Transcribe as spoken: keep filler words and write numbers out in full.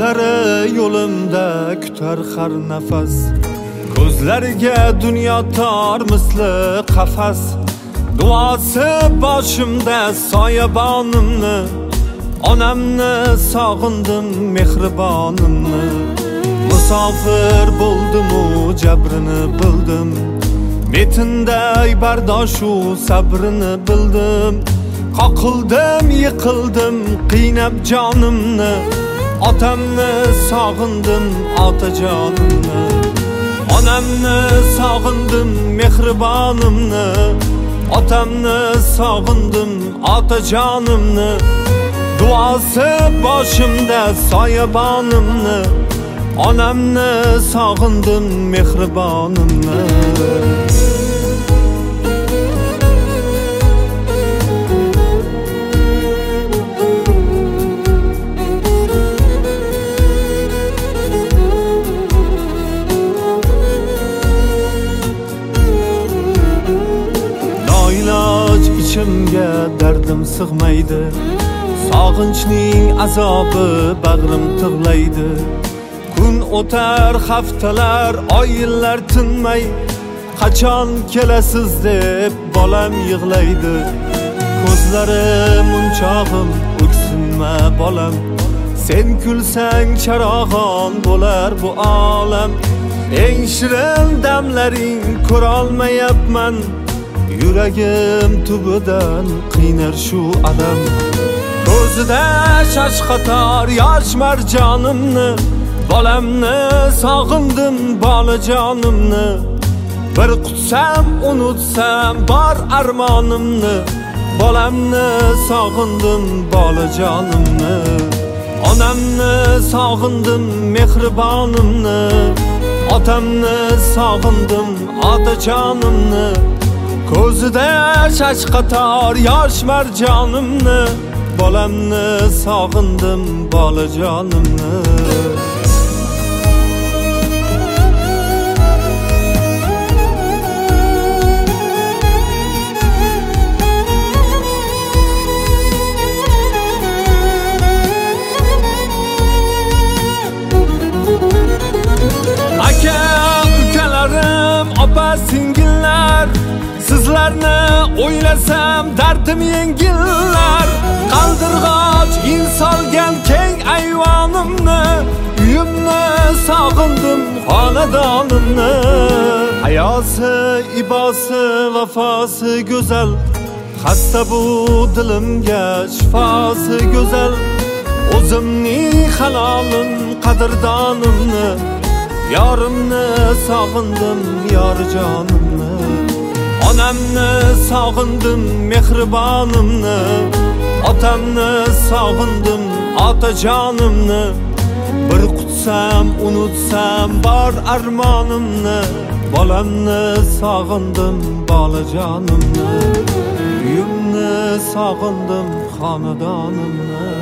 izlari yo'limda kutar har nafas. Ko'zlariga dunyo tor misli qafas. Duosi boshimda soyabonimni, onamni sog'indim mehribonimni. Musofir bo'ldim-u jabrini bildim, metinday bardoshu sabrini bildim. Qoqildim, yiqildim qiynab jonimni, otamni sog'indim otajonimni. Onamni sog'indim mehribonimni, otamni sog'indim otajonimni. Duosi boshimda soyabonimni, onamni sog'indim mehribonimni. Noiloj ichimga dardim sig'maydi, sog'inchning azobi bag'rim tig'laydi. Kun o'tar haftalar, oylar tinmay, qachon kelasiz deb bolam yig'laydi. Ko'zlarim munchog'im, o'ksinma bolam, sen kulsang charog'on bo'lar bu olam. Eng shirin damlaring ko'rolmayapman, yuragim tubidan qiynar shu alam. Ko'zida shashqator yosh marjonimni, bolamni sog'indim bolajonimni. Bir qutsam unutsam bor armonimni, bolamni sog'indim bolajonimni. Onamni sog'indim mehribonimni, otamni sog'indim otajonimni. Ko'zida shashqator yosh marjonimni, bolamni sog'indim bolajonimni. Aka ukalarim, opa singillar, sizlarni o'ylasam dardim yengillar. Qaldirg'och insolgan keng ayvonimni, uyimni sog'indim xonadonimni. Hayosi, ibosi, vafosi go'zal, xasta bu dilimga shifosi go'zal. O'zimning halolim qadrdonimni, yorimni sog'indim yorjonimni. Onamni sog'indim mehribonimni, otamni sog'indim otajonimni. Bir qutsam unutsam bor armonimni, bolamni sog'indim bolajonimni. Uyimni sog'indim xonadonimni.